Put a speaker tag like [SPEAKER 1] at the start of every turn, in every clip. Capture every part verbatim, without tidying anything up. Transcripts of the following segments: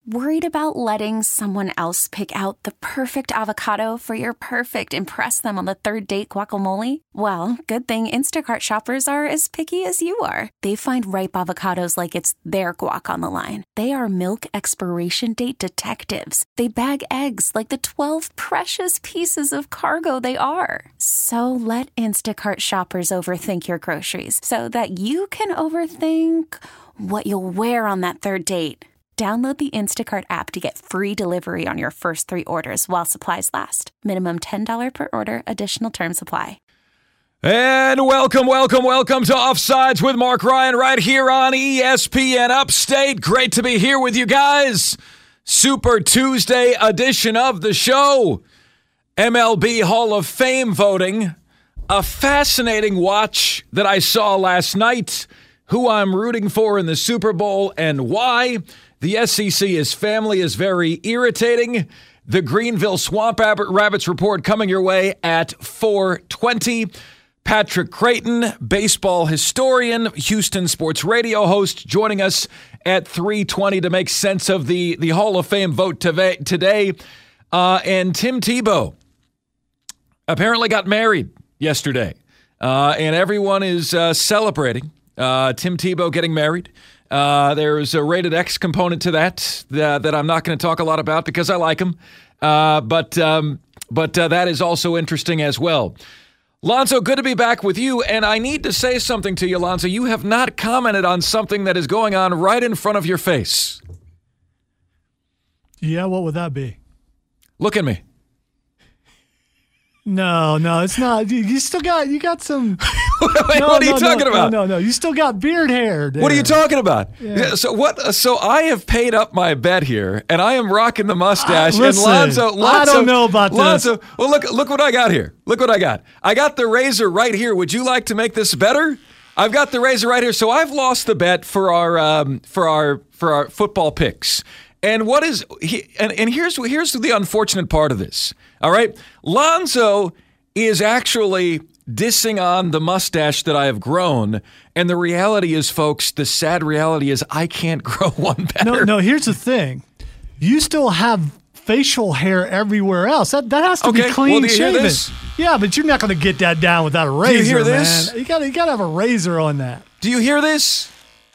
[SPEAKER 1] Worried about letting someone else pick out the perfect avocado for your perfect impress them on the third date guacamole? Well, good thing Instacart shoppers are as picky as you are. They find ripe avocados like it's their guac on the line. They are milk expiration date detectives. They bag eggs like the twelve precious pieces of cargo they are. So let Instacart shoppers overthink your groceries so that you can overthink what you'll wear on that third date. Download the Instacart app to get free delivery on your first three orders while supplies last. Minimum ten dollars per order. Additional terms apply.
[SPEAKER 2] And welcome, welcome, welcome to Offsides with Mark Ryan right here on E S P N Upstate. Great to be here with you guys. Super Tuesday edition of the show. M L B Hall of Fame voting. A fascinating watch that I saw last night. Who I'm rooting for in the Super Bowl and why. The S E C's family is very irritating. The Greenville Swamp Rabbits report coming your way at four twenty. Patrick Creighton, baseball historian, Houston sports radio host, joining us at three twenty to make sense of the, the Hall of Fame vote today. Uh, and Tim Tebow apparently got married yesterday. Uh, and everyone is uh, celebrating uh, Tim Tebow getting married. Uh, there's a rated X component to that that, that I'm not going to talk a lot about because I like him. Uh, but um, but uh, that is also interesting as well. Lonzo, good to be back with you. And I need to say something to you, Lonzo. You have not commented on something that is going on right in front of your face.
[SPEAKER 3] Yeah, what would that be?
[SPEAKER 2] Look at me.
[SPEAKER 3] No, no, it's not. You, you still got, you got some.
[SPEAKER 2] Wait,
[SPEAKER 3] no,
[SPEAKER 2] what are you
[SPEAKER 3] no,
[SPEAKER 2] talking
[SPEAKER 3] no,
[SPEAKER 2] about?
[SPEAKER 3] No, no, no, you still got beard hair there.
[SPEAKER 2] What are you talking about?
[SPEAKER 3] Yeah.
[SPEAKER 2] Yeah, so what? So I have paid up my bet here, and I am rocking the mustache.
[SPEAKER 3] Uh, listen,
[SPEAKER 2] and Lonzo, Lonzo,
[SPEAKER 3] I don't know about
[SPEAKER 2] Lonzo,
[SPEAKER 3] this.
[SPEAKER 2] Well, look, look what I got here. Look what I got. I got the razor right here. Would you like to make this better? I've got the razor right here. So I've lost the bet for our um, for our for our football picks. And what is he, and and here's here's the unfortunate part of this. All right, Lonzo is actually dissing on the mustache that I have grown. And the reality is, folks, the sad reality is I can't grow one better.
[SPEAKER 3] No, no, here's the thing. You still have facial hair everywhere else. That that has to
[SPEAKER 2] Okay,
[SPEAKER 3] be clean
[SPEAKER 2] well, do you hear
[SPEAKER 3] shaven.
[SPEAKER 2] this?
[SPEAKER 3] Yeah, but you're not going to get that down without a razor,
[SPEAKER 2] you hear this?
[SPEAKER 3] man. You got you got to have a razor on that.
[SPEAKER 2] Do you hear this?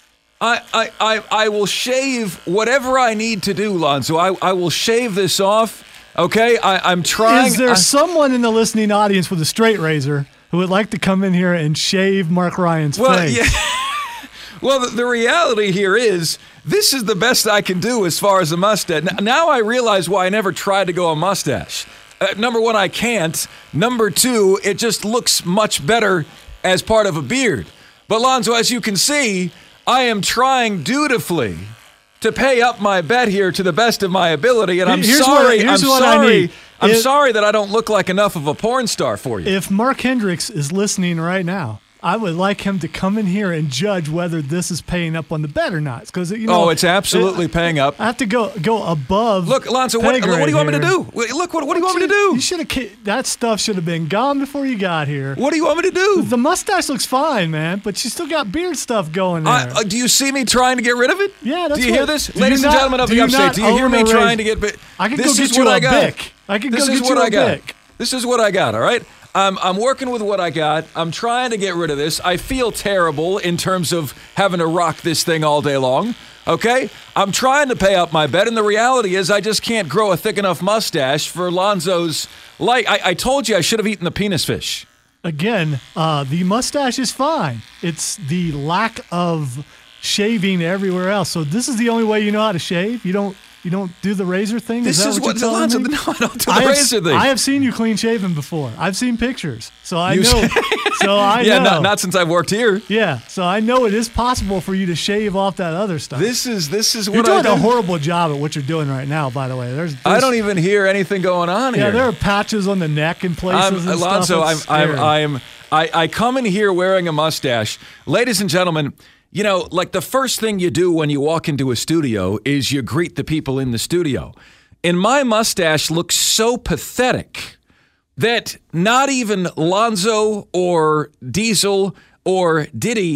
[SPEAKER 2] I, I, I, I will shave whatever I need to do, Lonzo. I, I will shave this off. Okay, I, I'm trying.
[SPEAKER 3] Is there
[SPEAKER 2] I,
[SPEAKER 3] someone in the listening audience with a straight razor who would like to come in here and shave Mark Ryan's
[SPEAKER 2] well,
[SPEAKER 3] face?
[SPEAKER 2] Yeah. Well, the, the reality here is this is the best I can do as far as a mustache. N- now I realize why I never tried to go a mustache. Uh, number one, I can't. Number two, it just looks much better as part of a beard. But Lonzo, as you can see, I am trying dutifully to pay up my bet here to the best of my ability, and I'm
[SPEAKER 3] Here's
[SPEAKER 2] sorry.
[SPEAKER 3] What, here's
[SPEAKER 2] I'm
[SPEAKER 3] what
[SPEAKER 2] sorry.
[SPEAKER 3] I need.
[SPEAKER 2] I'm
[SPEAKER 3] if,
[SPEAKER 2] sorry that I don't look like enough of a porn star for you.
[SPEAKER 3] If Mark Hendricks is listening right now, I would like him to come in here and judge whether this is paying up on the bet or not. Because you know,
[SPEAKER 2] oh, it's absolutely
[SPEAKER 3] it,
[SPEAKER 2] paying up.
[SPEAKER 3] I have to go go above.
[SPEAKER 2] Look, Lonzo, what, what do you want me to do? Look, what, what do you want me to do?
[SPEAKER 3] You should have. That stuff should have been gone before you got here.
[SPEAKER 2] What do you want me to do?
[SPEAKER 3] The mustache looks fine, man, but you still got beard stuff going there.
[SPEAKER 2] I, uh, do you see me trying to get rid of it?
[SPEAKER 3] Yeah, that's
[SPEAKER 2] Do you
[SPEAKER 3] what,
[SPEAKER 2] hear this,
[SPEAKER 3] do
[SPEAKER 2] ladies
[SPEAKER 3] you
[SPEAKER 2] and
[SPEAKER 3] not,
[SPEAKER 2] gentlemen of
[SPEAKER 3] do
[SPEAKER 2] the
[SPEAKER 3] you
[SPEAKER 2] upstate? Do you hear me trying to get?
[SPEAKER 3] I can
[SPEAKER 2] this
[SPEAKER 3] go
[SPEAKER 2] is
[SPEAKER 3] get you
[SPEAKER 2] what
[SPEAKER 3] a
[SPEAKER 2] I got.
[SPEAKER 3] Bic. I can
[SPEAKER 2] this
[SPEAKER 3] go
[SPEAKER 2] is
[SPEAKER 3] get
[SPEAKER 2] what
[SPEAKER 3] you a
[SPEAKER 2] I got.
[SPEAKER 3] Bic.
[SPEAKER 2] This is what I got. All right. I'm I'm working with what I got. I'm trying to get rid of this. I feel terrible in terms of having to rock this thing all day long. Okay? I'm trying to pay up my bet, and the reality is I just can't grow a thick enough mustache for Lonzo's light. I, I told you I should have eaten the penis fish.
[SPEAKER 3] Again, uh, the mustache is fine. It's the lack of shaving everywhere else. So this is the only way you know how to shave? You don't You don't do the razor thing?
[SPEAKER 2] This
[SPEAKER 3] is, that
[SPEAKER 2] is
[SPEAKER 3] what,
[SPEAKER 2] what
[SPEAKER 3] you're
[SPEAKER 2] Lonzo.
[SPEAKER 3] telling me?
[SPEAKER 2] No, I don't do the
[SPEAKER 3] I have,
[SPEAKER 2] razor thing.
[SPEAKER 3] I have seen you clean shaven before. I've seen pictures, so I
[SPEAKER 2] You
[SPEAKER 3] know. so I
[SPEAKER 2] yeah,
[SPEAKER 3] know.
[SPEAKER 2] not, not since I've worked here.
[SPEAKER 3] Yeah, so I know it is possible for you to shave off that other stuff.
[SPEAKER 2] This is this is
[SPEAKER 3] you're
[SPEAKER 2] what
[SPEAKER 3] doing
[SPEAKER 2] I
[SPEAKER 3] a
[SPEAKER 2] do.
[SPEAKER 3] horrible job at what you're doing right now. By the way, there's, there's
[SPEAKER 2] I don't even hear anything going on
[SPEAKER 3] yeah,
[SPEAKER 2] here.
[SPEAKER 3] there are patches on the neck and places.
[SPEAKER 2] I'm,
[SPEAKER 3] and
[SPEAKER 2] Alonzo, I'm,
[SPEAKER 3] stuff.
[SPEAKER 2] I'm, I'm, I, I come in here wearing a mustache. Ladies and gentlemen, you know, like the first thing you do when you walk into a studio is you greet the people in the studio. And my mustache looks so pathetic that not even Lonzo or Diesel or Diddy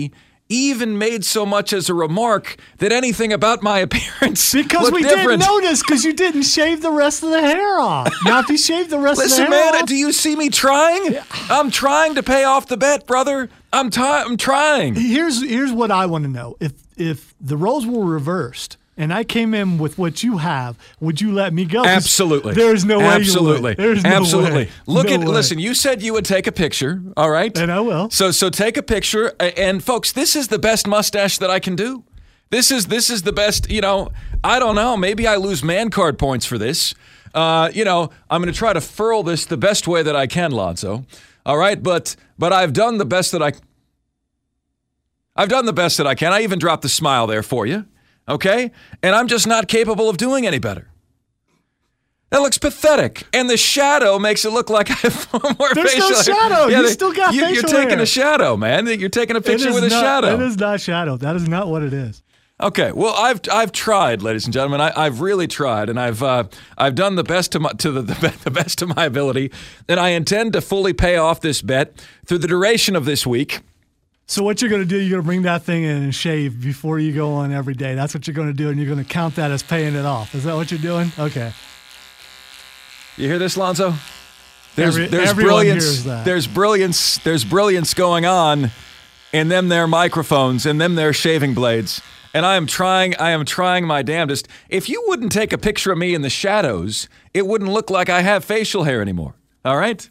[SPEAKER 2] even made so much as a remark that anything about my appearance
[SPEAKER 3] Because
[SPEAKER 2] looked
[SPEAKER 3] we
[SPEAKER 2] different.
[SPEAKER 3] didn't notice because you didn't shave the rest of the hair off. Now, if you shave the rest
[SPEAKER 2] Listen,
[SPEAKER 3] of the hair
[SPEAKER 2] man,
[SPEAKER 3] off.
[SPEAKER 2] do you see me trying? I'm trying to pay off the bet, brother. I'm, t- I'm trying.
[SPEAKER 3] Here's here's what I want to know. If if the roles were reversed and I came in with what you have, would you let me go? 'Cause
[SPEAKER 2] Absolutely.
[SPEAKER 3] There's no way
[SPEAKER 2] Absolutely.
[SPEAKER 3] you would. There's no
[SPEAKER 2] Absolutely.
[SPEAKER 3] way.
[SPEAKER 2] Look
[SPEAKER 3] No
[SPEAKER 2] at
[SPEAKER 3] way.
[SPEAKER 2] listen, you said you would take a picture, all right?
[SPEAKER 3] And I will.
[SPEAKER 2] So so take a picture a- and folks, this is the best mustache that I can do. This is this is the best, you know, I don't know, maybe I lose man card points for this. Uh, you know, I'm going to try to furl this the best way that I can, Lonzo. All right? But but I've done the best that I I've done the best that I can. I even dropped the smile there for you. Okay? And I'm just not capable of doing any better. That looks pathetic. And the shadow makes it look like I have more
[SPEAKER 3] There's
[SPEAKER 2] facial
[SPEAKER 3] no
[SPEAKER 2] hair.
[SPEAKER 3] shadow. You
[SPEAKER 2] they-
[SPEAKER 3] still got
[SPEAKER 2] you,
[SPEAKER 3] facial
[SPEAKER 2] You're taking
[SPEAKER 3] hair.
[SPEAKER 2] a shadow, man. You're taking a
[SPEAKER 3] It
[SPEAKER 2] picture
[SPEAKER 3] is
[SPEAKER 2] with a
[SPEAKER 3] not-
[SPEAKER 2] shadow.
[SPEAKER 3] It is not shadow. That is not what it is.
[SPEAKER 2] Okay, well, I've I've tried, ladies and gentlemen. I, I've really tried, and I've uh, I've done the best to my, to the, the the best of my ability, and I intend to fully pay off this bet through the duration of this week.
[SPEAKER 3] So what you're going to do, you're going to bring that thing in and shave before you go on every day. That's what you're going to do, and you're going to count that as paying it off. Is that what you're doing? Okay.
[SPEAKER 2] You hear this, Lonzo? There's
[SPEAKER 3] Every-
[SPEAKER 2] there's
[SPEAKER 3] everyone
[SPEAKER 2] brilliance.
[SPEAKER 3] hears that.
[SPEAKER 2] There's brilliance. There's brilliance going on, in them there microphones, and them there shaving blades. And I am trying, I am trying my damnedest. If you wouldn't take a picture of me in the shadows, it wouldn't look like I have facial hair anymore. All right?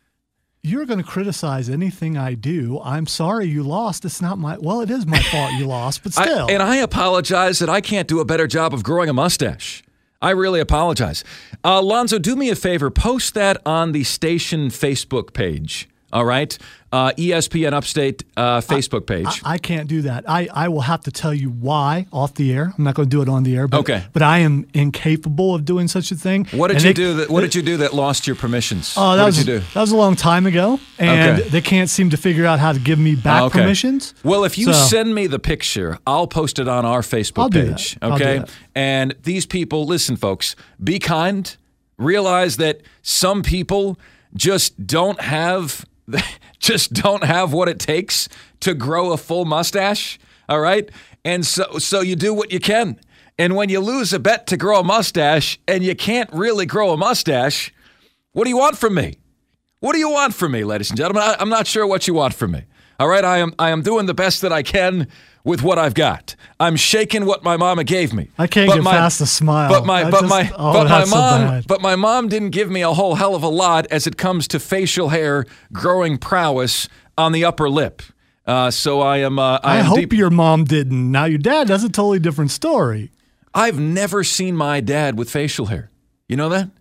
[SPEAKER 3] You're going to criticize anything I do. I'm sorry you lost. It's not my, well, it is my fault you lost, but
[SPEAKER 2] I,
[SPEAKER 3] still.
[SPEAKER 2] and I apologize that I can't do a better job of growing a mustache. I really apologize. Uh, Lonzo, do me a favor. Post that on the station Facebook page. All right? Uh, E S P N Upstate uh, Facebook page.
[SPEAKER 3] I, I can't do that. I, I will have to tell you why off the air. I'm not going to do it on the air. But,
[SPEAKER 2] Okay.
[SPEAKER 3] But I am incapable of doing such a thing.
[SPEAKER 2] what did
[SPEAKER 3] And
[SPEAKER 2] you
[SPEAKER 3] they-
[SPEAKER 2] do that What did you do that lost your permissions?
[SPEAKER 3] Oh, that
[SPEAKER 2] what
[SPEAKER 3] was
[SPEAKER 2] did you do?
[SPEAKER 3] that was a long time ago, and
[SPEAKER 2] Okay.
[SPEAKER 3] they can't seem to figure out how to give me back
[SPEAKER 2] Okay.
[SPEAKER 3] permissions.
[SPEAKER 2] Well, if you
[SPEAKER 3] So-
[SPEAKER 2] send me the picture, I'll post it on our Facebook
[SPEAKER 3] I'll do
[SPEAKER 2] page.
[SPEAKER 3] that. I'll do
[SPEAKER 2] Okay.
[SPEAKER 3] that.
[SPEAKER 2] And these people, listen, folks, be kind. Realize that some people just don't have just don't have what it takes to grow a full mustache. All right. And so so you do what you can. And when you lose a bet to grow a mustache and you can't really grow a mustache, what do you want from me? What do you want from me, ladies and gentlemen? I, I'm not sure what you want from me. All right, I am I am doing the best that I can with what I've got. I'm shaking what my mama gave me.
[SPEAKER 3] I can't
[SPEAKER 2] But
[SPEAKER 3] get
[SPEAKER 2] my-
[SPEAKER 3] past the smile.
[SPEAKER 2] But my
[SPEAKER 3] I
[SPEAKER 2] but
[SPEAKER 3] just-
[SPEAKER 2] my
[SPEAKER 3] oh,
[SPEAKER 2] but my
[SPEAKER 3] that's so
[SPEAKER 2] mom
[SPEAKER 3] bad.
[SPEAKER 2] but my mom didn't give me a whole hell of a lot as it comes to facial hair growing prowess on the upper lip. Uh, so I am. Uh, I,
[SPEAKER 3] I
[SPEAKER 2] am
[SPEAKER 3] hope
[SPEAKER 2] deep-
[SPEAKER 3] your mom didn't. Now your dad, that's a totally different story.
[SPEAKER 2] I've never seen my dad with facial hair. You know that?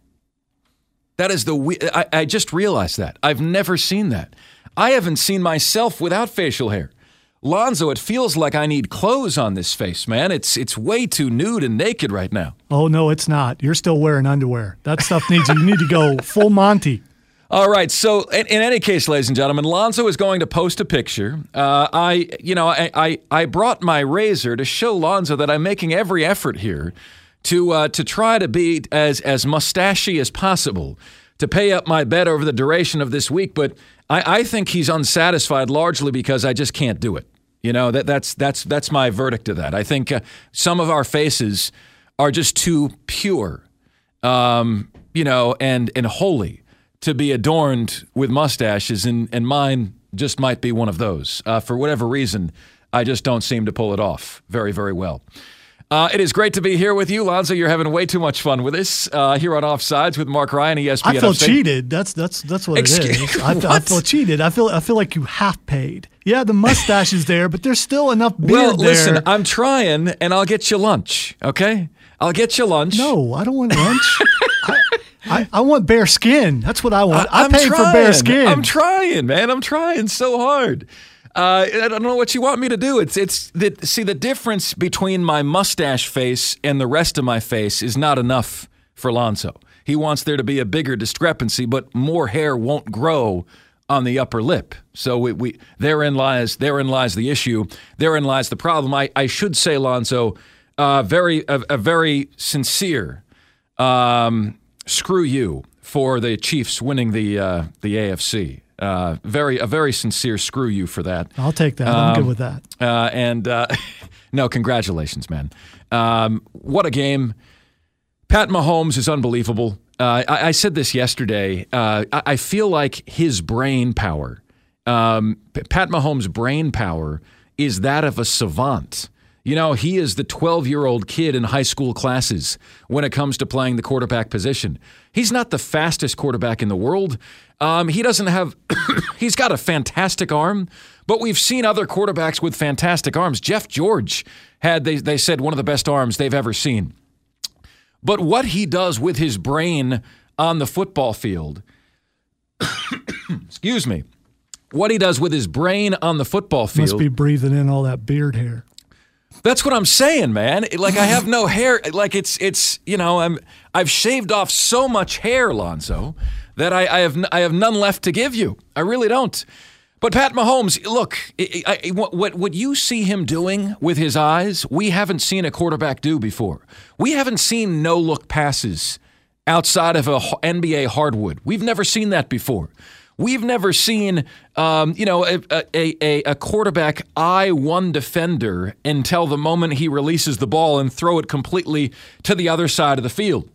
[SPEAKER 2] That is the. we- I, I just realized that. I've never seen that. I haven't seen myself without facial hair. Lonzo, it feels like I need clothes on this face, man. It's it's way too nude and naked right now.
[SPEAKER 3] Oh no, it's not. You're still wearing underwear. That stuff needs you need to go full Monty.
[SPEAKER 2] All right. So, in, in any case, ladies and gentlemen, Lonzo is going to post a picture. Uh, I, you know, I, I, I brought my razor to show Lonzo that I'm making every effort here to uh, to try to be as as mustachy as possible to pay up my bet over the duration of this week. But I, I think he's unsatisfied largely because I just can't do it. You know, that that's that's that's my verdict to that. I think uh, some of our faces are just too pure, um, you know, and and holy to be adorned with mustaches, and, and mine just might be one of those. Uh, for whatever reason, I just don't seem to pull it off very, very well. Uh, it is great to be here with you, Lonzo. You're having way too much fun with us uh, here on Offsides with Mark Ryan, E S P N
[SPEAKER 3] I feel
[SPEAKER 2] Upstate.
[SPEAKER 3] cheated. That's that's that's what
[SPEAKER 2] Excuse-
[SPEAKER 3] it is. I, I
[SPEAKER 2] what?
[SPEAKER 3] feel cheated. I feel I feel like you half paid. Yeah, the mustache is there, but there's still enough beard
[SPEAKER 2] Well,
[SPEAKER 3] there.
[SPEAKER 2] listen, I'm trying, and I'll get you lunch, okay? I'll get you lunch.
[SPEAKER 3] No, I don't want lunch. I, I, I want bare skin. That's what I want. I,
[SPEAKER 2] I'm
[SPEAKER 3] paid
[SPEAKER 2] trying.
[SPEAKER 3] for bare skin.
[SPEAKER 2] I'm trying, man. I'm trying so hard. Uh, I don't know what you want me to do. It's it's the, see the difference between my mustache face and the rest of my face is not enough for Lonzo. He wants there to be a bigger discrepancy, but more hair won't grow on the upper lip. So we, we therein lies therein lies the issue. Therein lies the problem. I, I should say, Lonzo, uh, very a, a very sincere um, screw you for the Chiefs winning the uh, the A F C. Uh, very a very sincere screw you for that.
[SPEAKER 3] I'll take that. I'm um, good with that.
[SPEAKER 2] Uh, and uh, no, congratulations, man. Um, what a game. Pat Mahomes is unbelievable. Uh, I, I said this yesterday. Uh, I, I feel like his brain power, um, Pat Mahomes' brain power is that of a savant. You know, he is the twelve-year-old kid in high school classes when it comes to playing the quarterback position. He's not the fastest quarterback in the world. Um, he doesn't have – he's got a fantastic arm, but we've seen other quarterbacks with fantastic arms. Jeff George had, they, they said, one of the best arms they've ever seen. But what he does with his brain on the football field – excuse me – what he does with his brain on the football field.
[SPEAKER 3] Must be breathing in all that beard hair.
[SPEAKER 2] That's what I'm saying, man. Like, I have no hair. Like, it's, it's you know, I'm, I've shaved off so much hair, Lonzo, that I, I have I have none left to give you. I really don't. But Pat Mahomes, look, I, I, what, what you see him doing with his eyes, we haven't seen a quarterback do before. We haven't seen no-look passes outside of a N B A hardwood. We've never seen that before. We've never seen, um, you know, a, a, a quarterback eye one defender until the moment he releases the ball and throw it completely to the other side of the field.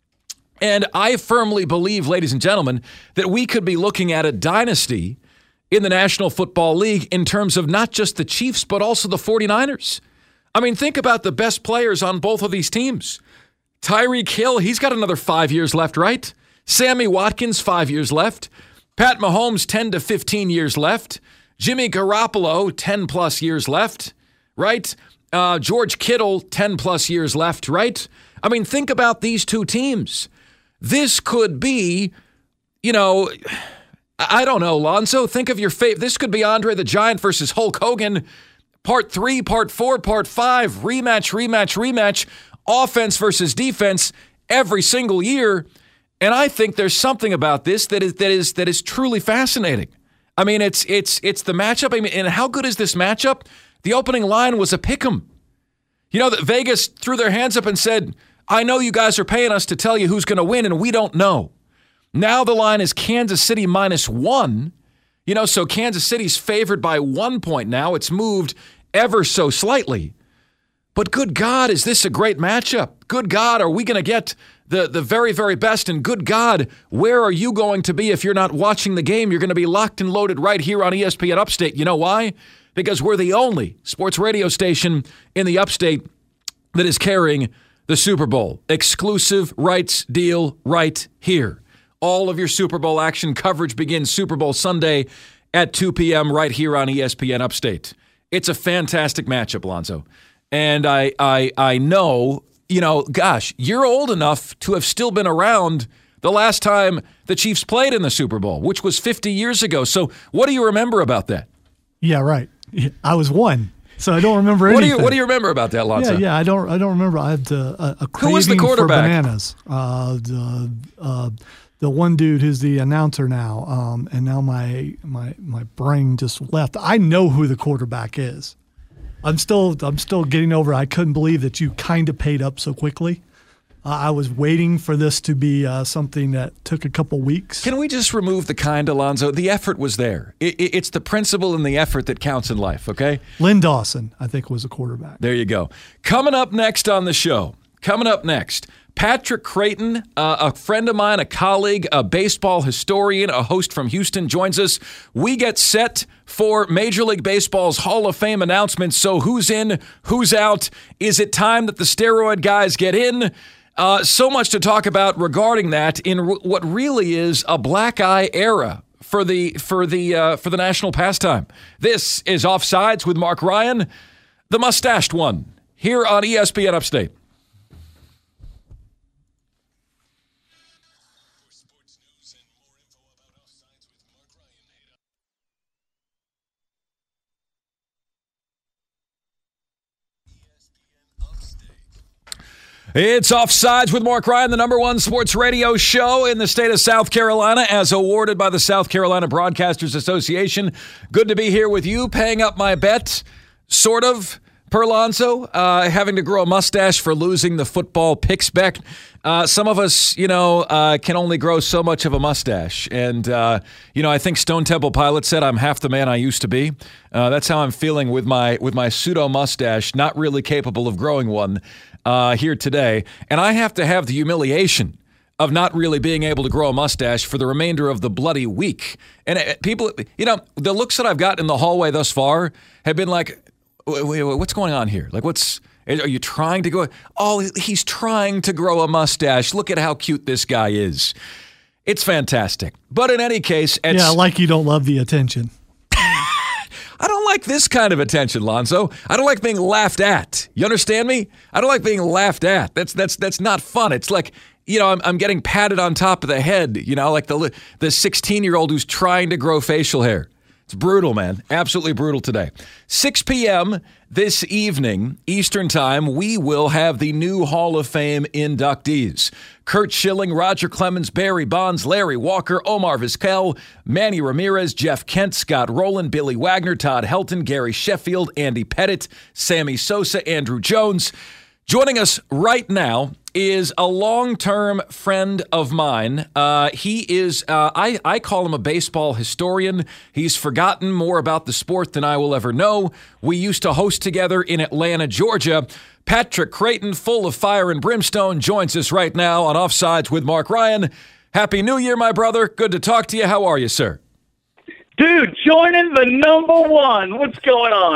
[SPEAKER 2] And I firmly believe, ladies and gentlemen, that we could be looking at a dynasty in the National Football League in terms of not just the Chiefs, but also the 49ers. I mean, think about the best players on both of these teams. Tyreek Hill, he's got another five years left, right? Sammy Watkins, five years left. Pat Mahomes, ten to fifteen years left. Jimmy Garoppolo, ten plus years left, right? Uh, George Kittle, ten plus years left, right? I mean, think about these two teams. This could be, you know, I don't know, Lonzo. Think of your favorite. This could be Andre the Giant versus Hulk Hogan. Part three, part four, part five, rematch, rematch, rematch, offense versus defense every single year. And I think there's something about this that is that is that is truly fascinating. I mean, it's it's it's the matchup. I mean, and how good is this matchup? The opening line was a pick'em. You know that Vegas threw their hands up and said, "I know you guys are paying us to tell you who's going to win, and we don't know." Now the line is Kansas City minus one. You know, so Kansas City's favored by one point now. It's moved ever so slightly. But good God, is this a great matchup? Good God, are we going to get the, the very, very best? And good God, where are you going to be if you're not watching the game? You're going to be locked and loaded right here on E S P N Upstate. You know why? Because we're the only sports radio station in the Upstate that is carrying the Super Bowl. Exclusive rights deal right here. All of your Super Bowl action coverage begins Super Bowl Sunday at two p.m. right here on E S P N Upstate. It's a fantastic matchup, Lonzo. And I, I, I know, you know, gosh, you're old enough to have still been around the last time the Chiefs played in the Super Bowl, which was fifty years ago. So what do you remember about that?
[SPEAKER 3] Yeah, right. I was one, so I don't remember anything.
[SPEAKER 2] What do you What do you remember about that, Lonzo?
[SPEAKER 3] Yeah, yeah, I don't, I don't remember. I had uh, a, a craving
[SPEAKER 2] Who was the quarterback?
[SPEAKER 3] for bananas. Uh, the, uh, the one dude who's the announcer now, um, and now my my my brain just left. I know who the quarterback is. I'm still I'm still getting over. I couldn't believe that you kind of paid up so quickly. Uh, I was waiting for this to be uh, something that took a couple weeks.
[SPEAKER 2] Can we just remove the kind, Alonzo? The effort was there. It, it, it's the principle and the effort that counts in life, okay?
[SPEAKER 3] Lynn Dawson, I think, was a quarterback.
[SPEAKER 2] There you go. Coming up next on the show, coming up next, Patrick Creighton, uh, a friend of mine, a colleague, a baseball historian, a host from Houston, joins us. We get set for Major League Baseball's Hall of Fame announcements. So who's in, who's out? Is it time that the steroid guys get in? Uh, so much to talk about regarding that in r- what really is a black eye era for the for the uh, for the national pastime. This is Offsides with Mark Ryan, the mustached one, here on E S P N Upstate. It's Offsides with Mark Ryan, the number one sports radio show in the state of South Carolina, as awarded by the South Carolina Broadcasters Association. Good to be here with you, paying up my bet, sort of, Per Lonzo, uh, having to grow a mustache for losing the football picks bet. Uh, some of us, you know, uh, can only grow so much of a mustache. And, uh, you know, I think Stone Temple Pilots said I'm half the man I used to be. Uh, that's how I'm feeling with my with my pseudo mustache, not really capable of growing one uh, here today. And I have to have the humiliation of not really being able to grow a mustache for the remainder of the bloody week. And uh, people, you know, the looks that I've gotten in the hallway thus far have been like, wait, wait, wait, what's going on here? Like, what's, are you trying to go? Oh, he's trying to grow a mustache. Look at how cute this guy is. It's fantastic. But in any case, it's,
[SPEAKER 3] yeah, like you don't love the attention.
[SPEAKER 2] I don't like this kind of attention, Lonzo. I don't like being laughed at. You understand me? I don't like being laughed at. That's that's that's not fun. It's like, you know, I'm I'm getting patted on top of the head, you know, like the the sixteen-year-old who's trying to grow facial hair. It's brutal, man. Absolutely brutal today. six p.m. this evening, Eastern Time, we will have the new Hall of Fame inductees. Curt Schilling, Roger Clemens, Barry Bonds, Larry Walker, Omar Vizquel, Manny Ramirez, Jeff Kent, Scott Rowland, Billy Wagner, Todd Helton, Gary Sheffield, Andy Pettit, Sammy Sosa, Andrew Jones. Joining us right now is a long-term friend of mine. Uh, he is, uh, I, I call him a baseball historian. He's forgotten more about the sport than I will ever know. We used to host together in Atlanta, Georgia. Patrick Creighton, full of fire and brimstone, joins us right now on Offsides with Mark Ryan. Happy New Year, my brother. Good to talk to you. How are you, sir?
[SPEAKER 4] Dude, joining the number one. What's going on,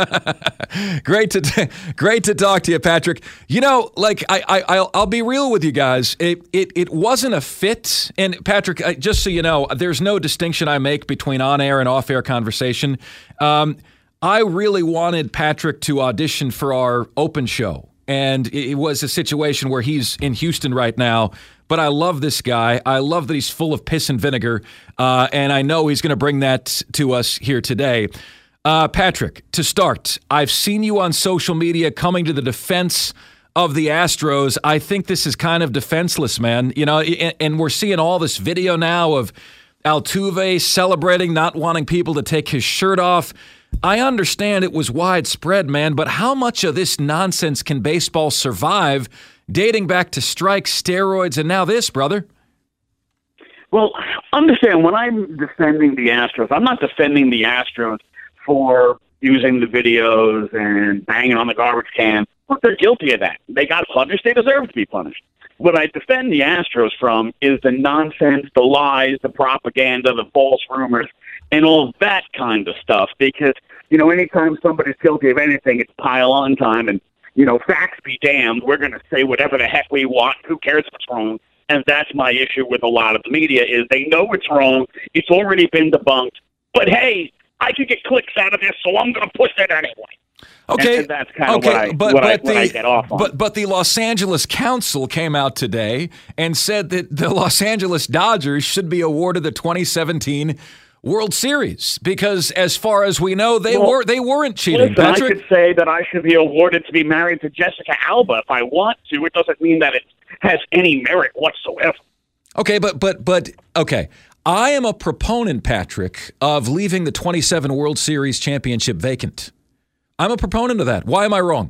[SPEAKER 4] bro?
[SPEAKER 2] great to t- great to talk to you, Patrick. You know, like I, I I'll, I'll be real with you guys. It it it wasn't a fit. And Patrick, just so you know, there's no distinction I make between on-air and off-air conversation. Um, I really wanted Patrick to audition for our open show, and it was a situation where he's in Houston right now. But I love this guy. I love that he's full of piss and vinegar, uh, and I know he's going to bring that to us here today. Uh, Patrick, to start, I've seen you on social media coming to the defense of the Astros. I think this is kind of defenseless, man. You know, and, and we're seeing all this video now of Altuve celebrating, not wanting people to take his shirt off. I understand it was widespread, man, but how much of this nonsense can baseball survive dating back to strikes, steroids, and now this, brother?
[SPEAKER 4] Well, understand, when I'm defending the Astros, I'm not defending the Astros for using the videos and banging on the garbage can. Look, they're guilty of that. They got punished. They deserve to be punished. What I defend the Astros from is the nonsense, the lies, the propaganda, the false rumors, and all that kind of stuff. Because, you know, anytime somebody's guilty of anything, it's pile-on time, and you know, facts be damned, we're going to say whatever the heck we want. Who cares if it's wrong? And that's my issue with a lot of the media is they know it's wrong. It's already been debunked. But, hey, I could get clicks out of this, so I'm going to push it anyway.
[SPEAKER 2] Okay,
[SPEAKER 4] and that's kind of
[SPEAKER 2] okay,
[SPEAKER 4] what, I,
[SPEAKER 2] but,
[SPEAKER 4] what,
[SPEAKER 2] but
[SPEAKER 4] I,
[SPEAKER 2] the,
[SPEAKER 4] what I get off on.
[SPEAKER 2] But, but the Los Angeles Council came out today and said that the Los Angeles Dodgers should be awarded the twenty seventeen World Series because, as far as we know, they
[SPEAKER 4] well,
[SPEAKER 2] were they weren't cheating.
[SPEAKER 4] Listen,
[SPEAKER 2] Patrick,
[SPEAKER 4] I could say that I should be awarded to be married to Jessica Alba if I want to. It doesn't mean that it has any merit whatsoever.
[SPEAKER 2] Okay, but but but okay. I am a proponent, Patrick, of leaving the twenty-seven World Series championship vacant. I'm a proponent of that. Why am I wrong?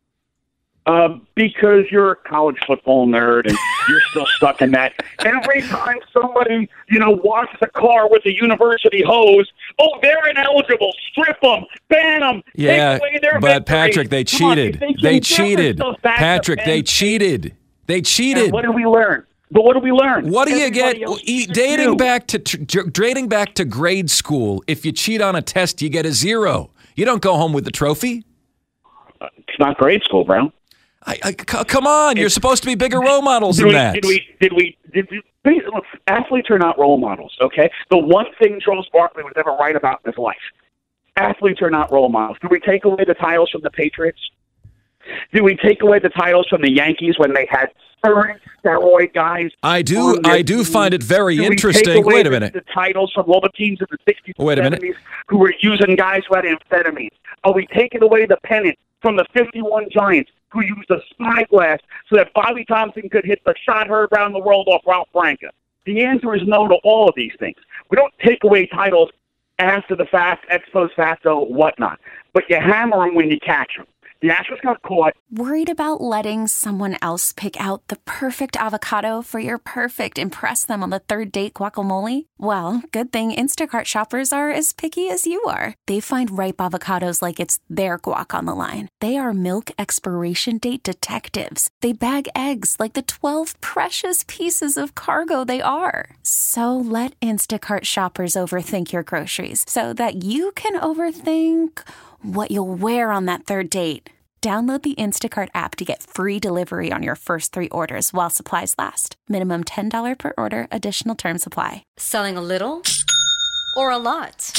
[SPEAKER 4] Uh, because you're a college football nerd and you're still stuck in that. Every time somebody, you know, washes a car with a university hose, oh, they're ineligible. Strip them, ban them.
[SPEAKER 2] Yeah,
[SPEAKER 4] take away their
[SPEAKER 2] but
[SPEAKER 4] victory.
[SPEAKER 2] Patrick, they
[SPEAKER 4] Come on,
[SPEAKER 2] cheated.
[SPEAKER 4] they
[SPEAKER 2] they
[SPEAKER 4] can
[SPEAKER 2] cheated.
[SPEAKER 4] different stuff back
[SPEAKER 2] Patrick,
[SPEAKER 4] to
[SPEAKER 2] they
[SPEAKER 4] Penn
[SPEAKER 2] cheated. They cheated.
[SPEAKER 4] And what did we learn? But what do we learn?
[SPEAKER 2] What do you
[SPEAKER 4] Everybody
[SPEAKER 2] get
[SPEAKER 4] else
[SPEAKER 2] e-
[SPEAKER 4] cheated
[SPEAKER 2] dating
[SPEAKER 4] too.
[SPEAKER 2] back to tr- dating back to grade school? If you cheat on a test, you get a zero. You don't go home with the trophy.
[SPEAKER 4] Uh, it's not grade school, bro.
[SPEAKER 2] I, I, c- come on, you're supposed to be bigger role models
[SPEAKER 4] Did
[SPEAKER 2] than
[SPEAKER 4] we,
[SPEAKER 2] that.
[SPEAKER 4] Did we? Did we? Did we? Look, athletes are not role models. Okay. The one thing Charles Barkley was ever right about in his life: athletes are not role models. Did we take away the titles from the Patriots? Did we take away the titles from the Yankees when they had thirty steroid guys?
[SPEAKER 2] I do. I do find it very
[SPEAKER 4] Did
[SPEAKER 2] interesting.
[SPEAKER 4] We take away
[SPEAKER 2] Wait a
[SPEAKER 4] the,
[SPEAKER 2] minute.
[SPEAKER 4] The titles from all the teams in the sixties and
[SPEAKER 2] Wait a minute.
[SPEAKER 4] seventies who were using guys who had amphetamines. Are we taking away the pennant from the fifty-one Giants who used a spyglass so that Bobby Thompson could hit the shot heard around the world off Ralph Branca? The answer is no to all of these things. We don't take away titles after the fact, ex post facto, whatnot. But you hammer them when you catch them. The Astros got caught.
[SPEAKER 1] Worried about letting someone else pick out the perfect avocado for your perfect impress them on the third date guacamole? Well, good thing Instacart shoppers are as picky as you are. They find ripe avocados like it's their guac on the line. They are milk expiration date detectives. They bag eggs like the twelve precious pieces of cargo they are. So let Instacart shoppers overthink your groceries so that you can overthink what you'll wear on that third date. Download the Instacart app to get free delivery on your first three orders while supplies last. Minimum ten dollars per order. Additional terms apply.
[SPEAKER 5] Selling a little or a lot?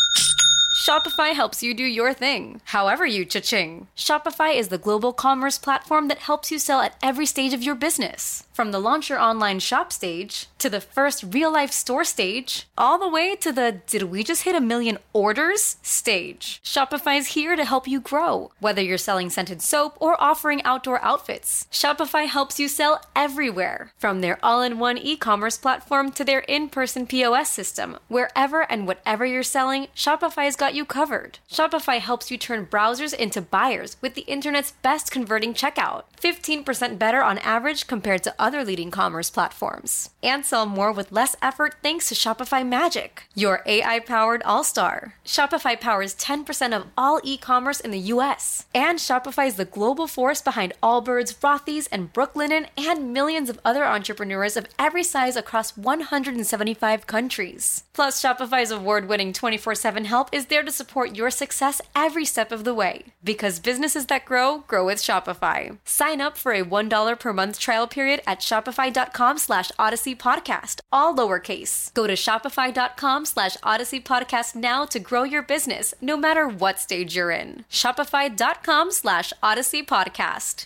[SPEAKER 5] Shopify helps you do your thing, however you cha-ching. Shopify is the global commerce platform that helps you sell at every stage of your business. From the launch your online shop stage, to the first real-life store stage, all the way to the did we just hit a million orders stage. Shopify's here to help you grow. Whether you're selling scented soap or offering outdoor outfits, Shopify helps you sell everywhere. From their all-in-one e-commerce platform to their in-person P O S system, wherever and whatever you're selling, Shopify's got you covered. Shopify helps you turn browsers into buyers with the internet's best converting checkout. fifteen percent better on average compared to other leading commerce platforms. And sell more with less effort thanks to Shopify Magic, your A I-powered all-star. Shopify powers ten percent of all e-commerce in the U S. And Shopify is the global force behind Allbirds, Rothy's, and Brooklinen, and millions of other entrepreneurs of every size across one hundred seventy-five countries. Plus, Shopify's award-winning twenty-four seven help is there to support your success every step of the way. Because businesses that grow, grow with Shopify. Sign up for a one dollar per month trial period at shopify.com slash Odyssey Podcast, all lowercase. Go to shopify.com slash Odyssey Podcast now to grow your business, no matter what stage you're in. Shopify.com slash Odyssey Podcast.